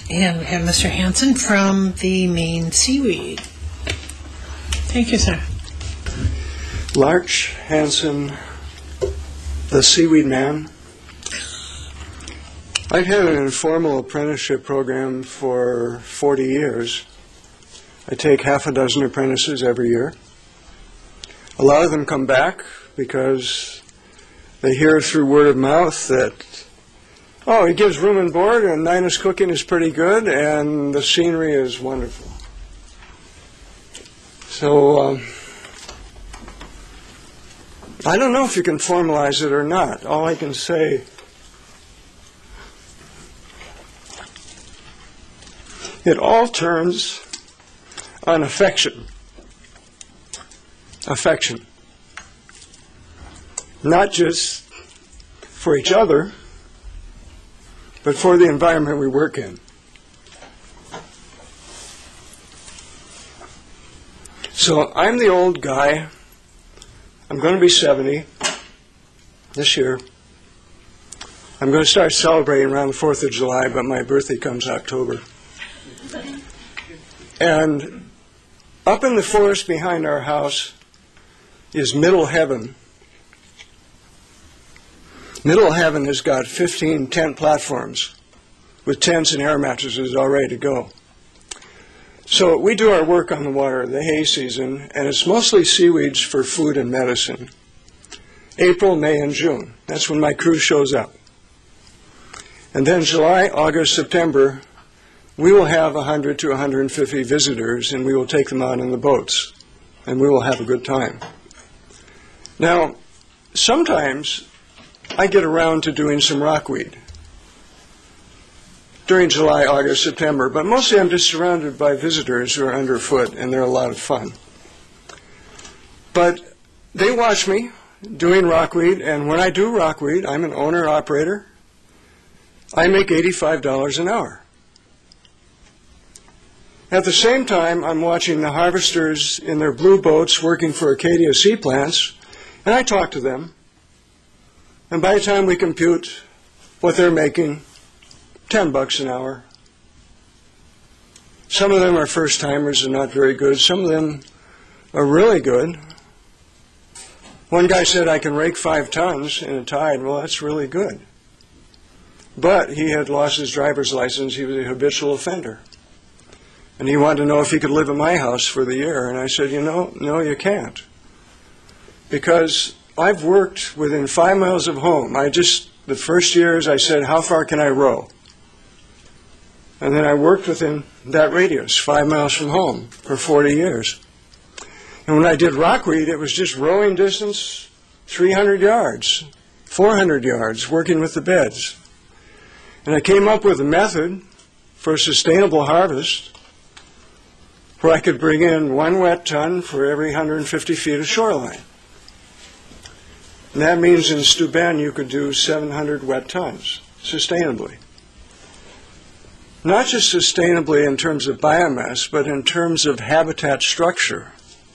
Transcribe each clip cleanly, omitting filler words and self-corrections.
And we have Mr. Hansen from the Maine Seaweed. Thank you, sir. Larch Hansen, the Seaweed Man. I've had an informal apprenticeship program for 40 years. I take half a dozen apprentices every year. A lot of them come back because they hear through word of mouth that, oh, he gives room and board, and Nina's cooking is pretty good, and the scenery is wonderful. So, I don't know if you can formalize it or not. All I can say, it all turns on affection. Affection. Not just for each other, but for the environment we work in. So I'm the old guy. I'm going to be 70 this year. I'm going to start celebrating around the 4th of July, but my birthday comes October. And up in the forest behind our house is Middle Heaven. Middle Heaven has got 15 tent platforms with tents and air mattresses all ready to go. So we do our work on the water, the hay season, and it's mostly seaweeds for food and medicine. April, May, and June. That's when my crew shows up. And then July, August, September, we will have 100 to 150 visitors, and we will take them out in the boats, and we will have a good time. Now, sometimes I get around to doing some rockweed during July, August, September, but mostly I'm just surrounded by visitors who are underfoot, and they're a lot of fun. But they watch me doing rockweed, and when I do rockweed, I'm an owner-operator. I make $85 an hour. At the same time, I'm watching the harvesters in their blue boats working for Acadia Sea Plants, and I talk to them. And by the time we compute what they're making, $10 an hour. Some of them are first-timers and not very good. Some of them are really good. One guy said, I can rake 5 tons in a tide. Well, that's really good. But he had lost his driver's license. He was a habitual offender. And he wanted to know if he could live in my house for the year. And I said, no, you can't. Because I've worked within 5 miles of home. The first years I said, how far can I row? And then I worked within that radius, 5 miles from home, for 40 years. And when I did rockweed, it was just rowing distance, 300 yards, 400 yards, working with the beds. And I came up with a method for a sustainable harvest where I could bring in 1 wet ton for every 150 feet of shoreline. And that means in Steuben you could do 700 wet tons, sustainably. Not just sustainably in terms of biomass, but in terms of habitat structure.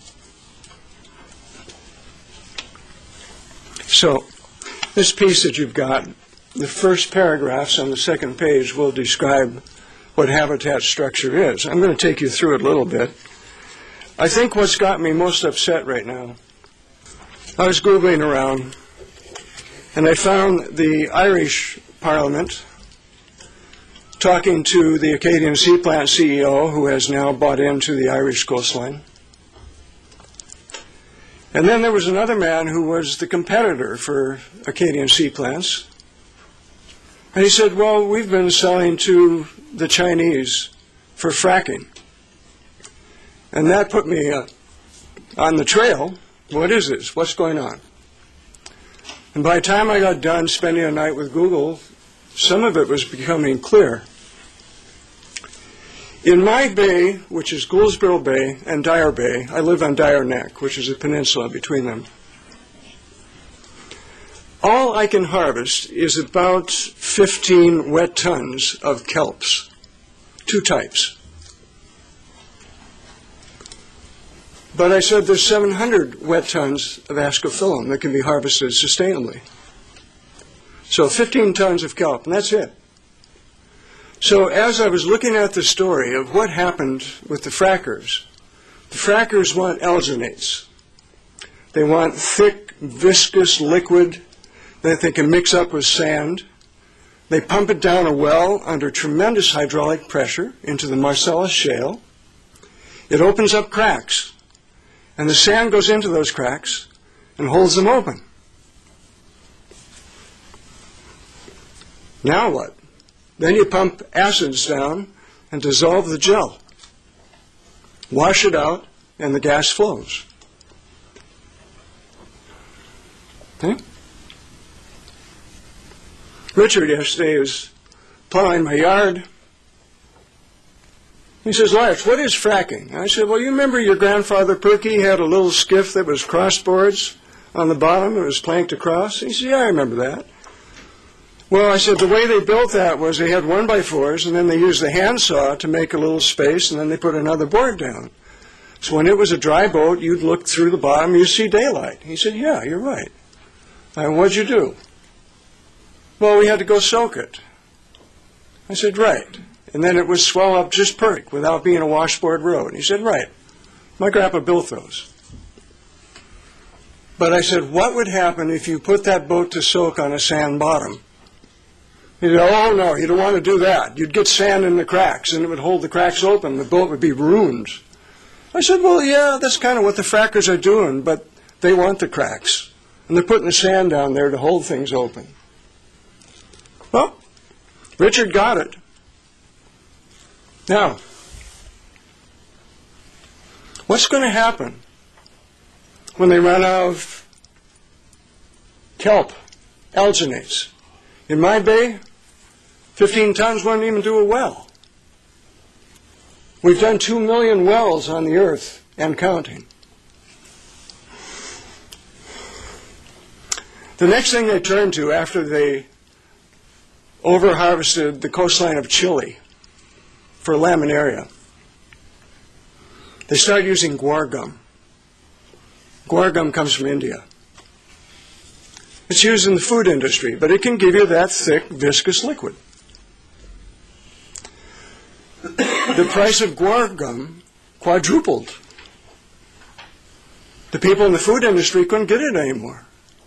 So, this piece that you've got, the first paragraphs on the second page will describe what habitat structure is. I'm going to take you through it a little bit. I think what's got me most upset right now, I was Googling around, and I found the Irish Parliament talking to the Acadian Sea Plant CEO, who has now bought into the Irish coastline. And then there was another man who was the competitor for Acadian Sea Plants. And he said, well, we've been selling to the Chinese for fracking. And that put me on the trail. What is this? What's going on? And by the time I got done spending a night with Google, some of it was becoming clear. In my bay, which is Gouldsboro Bay and Dyer Bay, I live on Dyer Neck, which is a peninsula between them. All I can harvest is about 15 wet tons of kelps, 2 types. But I said there's 700 wet tons of Ascophyllum that can be harvested sustainably. So 15 tons of kelp, and that's it. So as I was looking at the story of what happened with the frackers want alginates. They want thick, viscous liquid that they can mix up with sand. They pump it down a well under tremendous hydraulic pressure into the Marcellus Shale. It opens up cracks, and the sand goes into those cracks and holds them open. Now what? Then you pump acids down and dissolve the gel. Wash it out, and the gas flows. Okay? Richard yesterday was plowing my yard. He says, "Lars, what is fracking?" I said, "Well, you remember your grandfather Perky had a little skiff that was crossboards on the bottom? It was planked across." He said, "Yeah, I remember that." Well, I said, the way they built that was they had 1x4s, and then they used the handsaw to make a little space, and then they put another board down. So when it was a dry boat, you'd look through the bottom, you'd see daylight. He said, "Yeah, you're right." "What'd you do?" "Well, we had to go soak it." I said, "Right." And then it would swell up just perfect without being a washboard road. He said, "Right. My grandpa built those." But I said, what would happen if you put that boat to soak on a sand bottom? He said, "Oh, no, you don't want to do that. You'd get sand in the cracks, and it would hold the cracks open. The boat would be ruined." I said, "Well, yeah, that's kind of what the frackers are doing, but they want the cracks. And they're putting the sand down there to hold things open." Well, Richard got it. Now, what's going to happen when they run out of kelp, alginates? In my bay, 15 tons wouldn't even do a well. We've done 2 million wells on the earth and counting. The next thing they turned to after they over-harvested the coastline of Chile for laminaria, they started using guar gum. Guar gum comes from India. It's used in the food industry, but it can give you that thick, viscous liquid. The price of guar gum quadrupled. The people in the food industry couldn't get it anymore.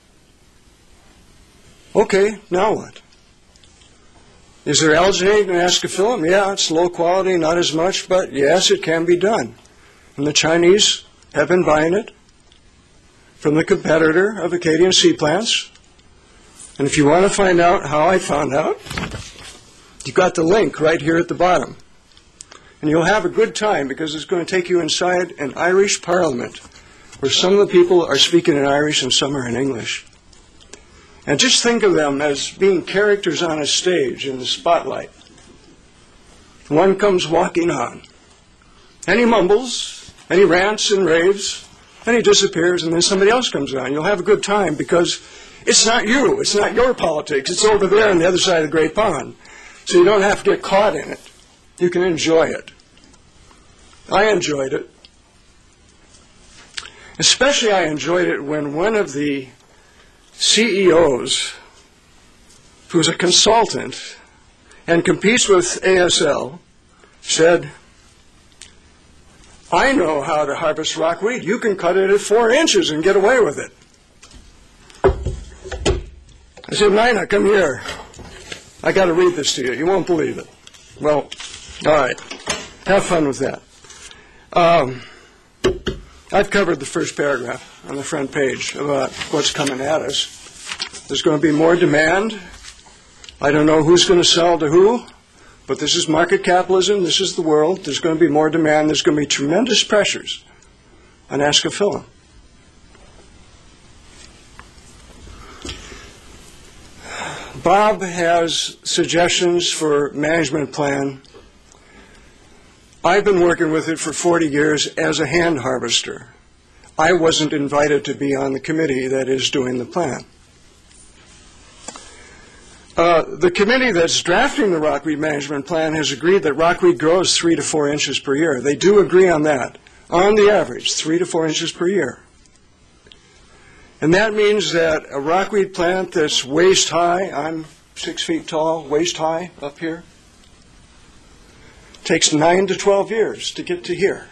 Okay, now what? Is there alginate in ascophyllum? Yeah, it's low quality, not as much, but yes, it can be done. And the Chinese have been buying it from the competitor of Acadian Sea Plants. And if you want to find out how I found out, you've got the link right here at the bottom. And you'll have a good time because it's going to take you inside an Irish parliament where some of the people are speaking in Irish and some are in English. And just think of them as being characters on a stage in the spotlight. One comes walking on, and he mumbles, and he rants and raves, and he disappears, and then somebody else comes on. You'll have a good time because it's not you. It's not your politics. It's over there on the other side of the great pond. So you don't have to get caught in it. You can enjoy it. I enjoyed it. Especially I enjoyed it when one of the CEOs, who's a consultant and competes with ASL, said, "I know how to harvest rockweed. You can cut it at 4 inches and get away with it." I said, "Nina, come here. I got to read this to you. You won't believe it." Well, all right. Have fun with that. I've covered the first paragraph on the front page about what's coming at us. There's going to be more demand. I don't know who's going to sell to who, but this is market capitalism. This is the world. There's going to be more demand. There's going to be tremendous pressures on ascophyllum. Bob has suggestions for management plan. I've been working with it for 40 years as a hand harvester. I wasn't invited to be on the committee that is doing the plan. The committee that's drafting the rockweed management plan has agreed that rockweed grows 3 to 4 inches per year. They do agree on that. On the average, 3 to 4 inches per year. And that means that a rockweed plant that's waist high, I'm 6 feet tall, waist high up here, Takes 9 to 12 years to get to here.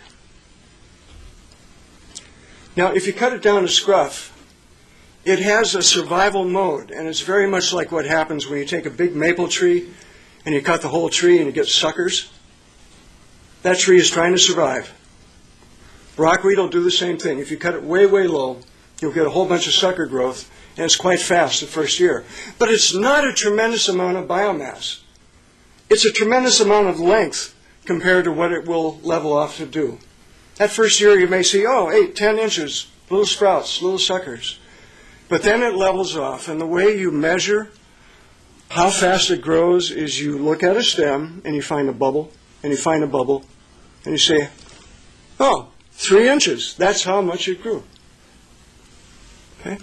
Now, if you cut it down to scruff, it has a survival mode, and it's very much like what happens when you take a big maple tree and you cut the whole tree and you get suckers. That tree is trying to survive. Rockweed will do the same thing. If you cut it way, way low, you'll get a whole bunch of sucker growth, and it's quite fast the first year. But it's not a tremendous amount of biomass. It's a tremendous amount of length compared to what it will level off to do. That first year you may see, 8, 10 inches, little sprouts, little suckers. But then it levels off, and the way you measure how fast it grows is you look at a stem, and you find a bubble, and you find a bubble, and you say, 3 inches. That's how much it grew. Okay?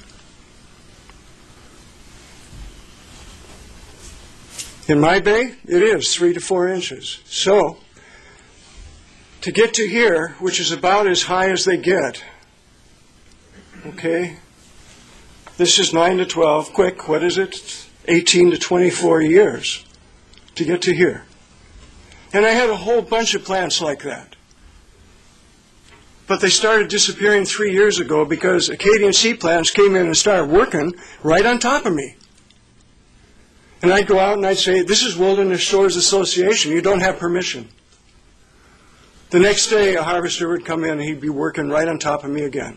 In my bay, it is 3 to 4 inches. So, to get to here, which is about as high as they get, okay, this is 9 to 12, quick, what is it? 18 to 24 years to get to here. And I had a whole bunch of plants like that. But they started disappearing 3 years ago because Acadian sea plants came in and started working right on top of me. And I'd go out and I'd say, this is Wilderness Shores Association, you don't have permission. The next day, a harvester would come in and he'd be working right on top of me again.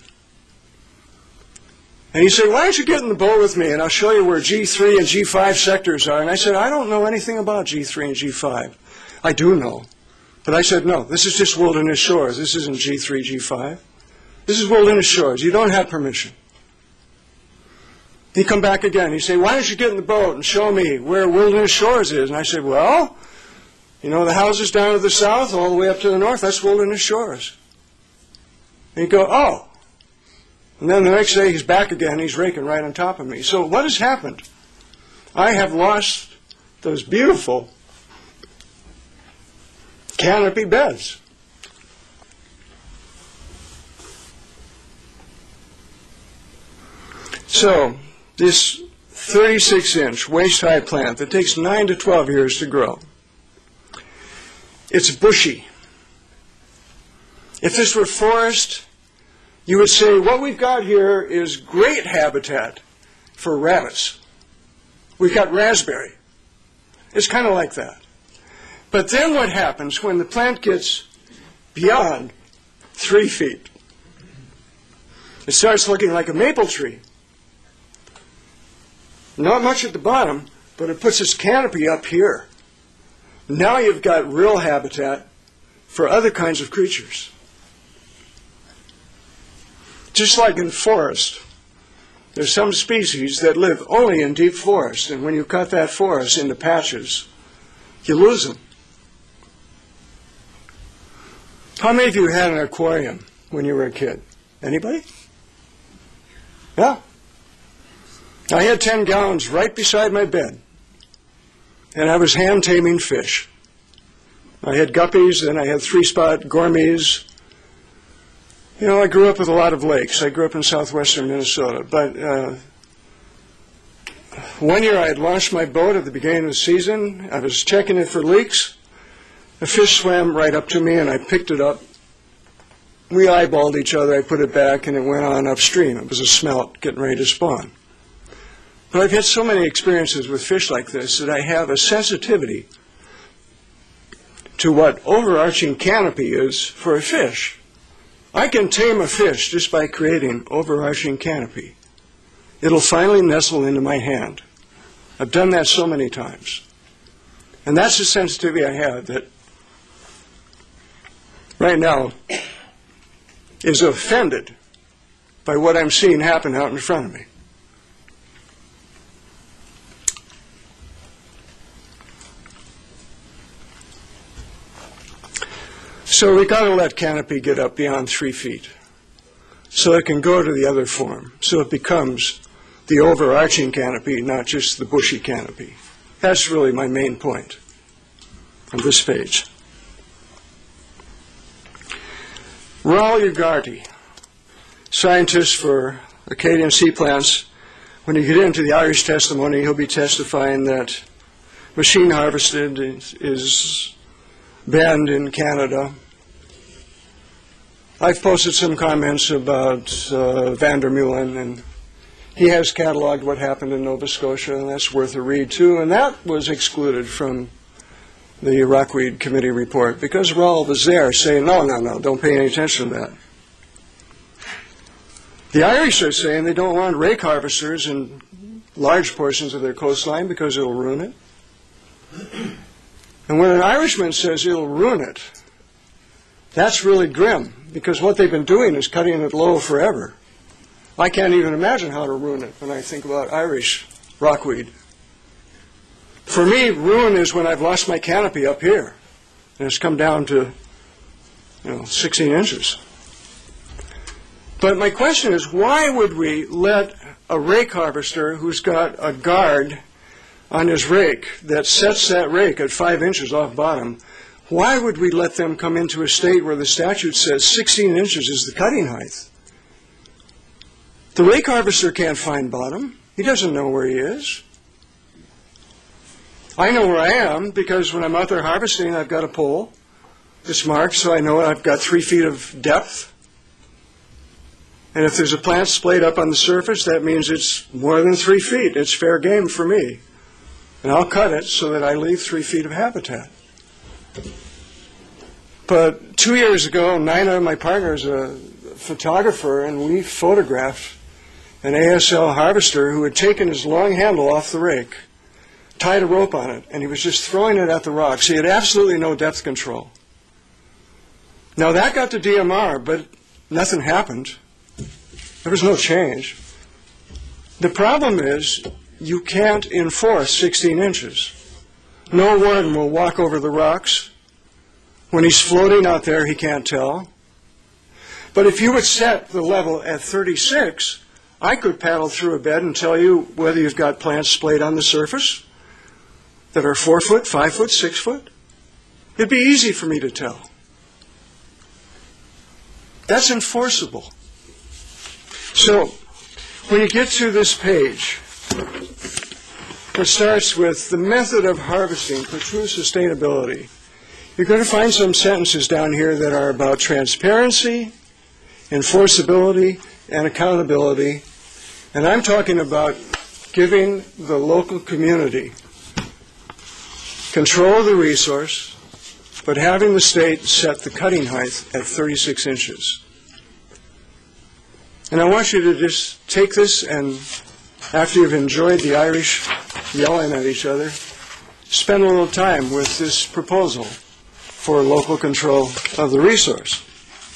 And he'd say, why don't you get in the boat with me and I'll show you where G3 and G5 sectors are. And I said, I don't know anything about G3 and G5. I do know. But I said, no, this is just Wilderness Shores. This isn't G3, G5. This is Wilderness Shores. You don't have permission. He'd come back again. He'd say, why don't you get in the boat and show me where Wilderness Shores is? And I said, well, the houses down to the south, all the way up to the north, that's Wilderness Shores. And he'd go, oh. And then the next day he's back again. He's raking right on top of me. So what has happened? I have lost those beautiful canopy beds. So this 36-inch waist-high plant that takes 9 to 12 years to grow, it's bushy. If this were forest, you would say what we've got here is great habitat for rabbits. We've got raspberry. It's kind of like that. But then what happens when the plant gets beyond 3 feet? It starts looking like a maple tree. Not much at the bottom, but it puts its canopy up here. Now you've got real habitat for other kinds of creatures. Just like in forest, there's some species that live only in deep forest, and when you cut that forest into patches, you lose them. How many of you had an aquarium when you were a kid? Anybody? Yeah. I had 10 gallons right beside my bed, and I was hand taming fish. I had guppies, and I had 3-spot gourmets. I grew up with a lot of lakes. I grew up in southwestern Minnesota, but one year I had launched my boat at the beginning of the season. I was checking it for leaks. A fish swam right up to me, and I picked it up. We eyeballed each other. I put it back, and it went on upstream. It was a smelt getting ready to spawn. But I've had so many experiences with fish like this that I have a sensitivity to what overarching canopy is for a fish. I can tame a fish just by creating overarching canopy. It'll finally nestle into my hand. I've done that so many times. And that's the sensitivity I have that right now is offended by what I'm seeing happen out in front of me. So we've got to let canopy get up beyond 3 feet so it can go to the other form, so it becomes the overarching canopy, not just the bushy canopy. That's really my main point on this page. Raul Ugarte, scientist for Acadian sea plants. When you get into the Irish testimony, he'll be testifying that machine harvested is Bend in Canada. I've posted some comments about Vandermeulen, and he has cataloged what happened in Nova Scotia, and that's worth a read too. And that was excluded from the Rockweed Committee report because Raoul was there saying, no, don't pay any attention to that. The Irish are saying they don't want rake harvesters in large portions of their coastline because it'll ruin it. And when an Irishman says it'll ruin it, that's really grim, because what they've been doing is cutting it low forever. I can't even imagine how to ruin it when I think about Irish rockweed. For me, ruin is when I've lost my canopy up here, and it's come down to 16 inches. But my question is, why would we let a rake harvester who's got a guard on his rake that sets that rake at 5 inches off bottom, why would we let them come into a state where the statute says 16 inches is the cutting height? The rake harvester can't find bottom. He doesn't know where he is. I know where I am because when I'm out there harvesting, I've got a pole. It's marked, so I know I've got 3 feet of depth. And if there's a plant splayed up on the surface, that means it's more than 3 feet. It's fair game for me. And I'll cut it so that I leave 3 feet of habitat. But 2 years ago, Nina, my partner, is a photographer, and we photographed an ASL harvester who had taken his long handle off the rake, tied a rope on it, and he was just throwing it at the rocks. He had absolutely no depth control. Now that got to DMR, but nothing happened. There was no change. The problem is you can't enforce 16 inches. No one will walk over the rocks. When he's floating out there, he can't tell. But if you would set the level at 36, I could paddle through a bed and tell you whether you've got plants splayed on the surface that are 4 foot, 5 foot, 6 foot. It'd be easy for me to tell. That's enforceable. So when you get to this page, it starts with the method of harvesting for true sustainability. You're going to find some sentences down here that are about transparency, enforceability, and accountability. And I'm talking about giving the local community control of the resource, but having the state set the cutting height at 36 inches. And I want you to just take this and, after you've enjoyed the Irish yelling at each other, spend a little time with this proposal for local control of the resource.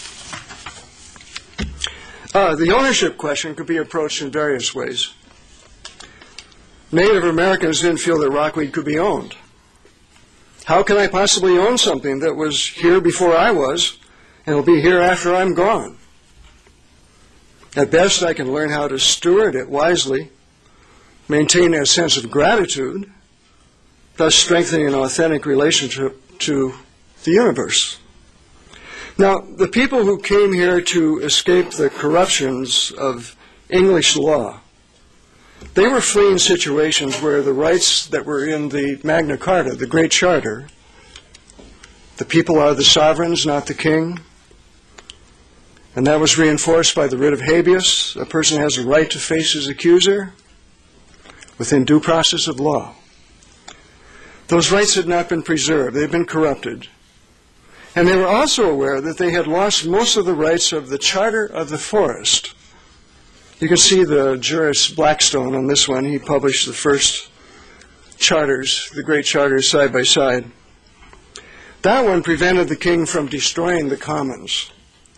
The ownership question could be approached in various ways. Native Americans didn't feel that rockweed could be owned. How can I possibly own something that was here before I was and will be here after I'm gone? At best, I can learn how to steward it wisely, maintain a sense of gratitude, thus strengthening an authentic relationship to the universe. Now, the people who came here to escape the corruptions of English law, they were fleeing situations where the rights that were in the Magna Carta, the Great Charter, the people are the sovereigns, not the king, and that was reinforced by the writ of habeas. A person has a right to face his accuser within due process of law. Those rights had not been preserved. They had been corrupted. And they were also aware that they had lost most of the rights of the Charter of the Forest. You can see the jurist Blackstone on this one. He published the first charters, the great charters, side by side. That one prevented the king from destroying the commons.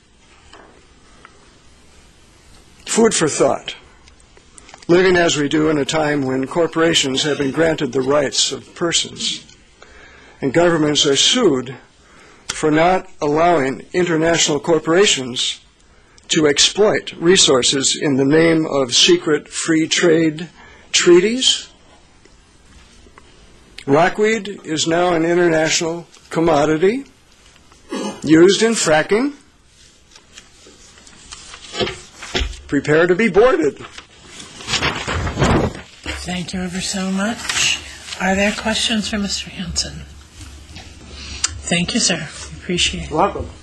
Food for thought. Living as we do in a time when corporations have been granted the rights of persons and governments are sued for not allowing international corporations to exploit resources in the name of secret free trade treaties. Rockweed is now an international commodity used in fracking. Prepare to be boarded. Thank you ever so much. Are there questions for Mr. Hansen? Thank you, sir. Appreciate it. Welcome.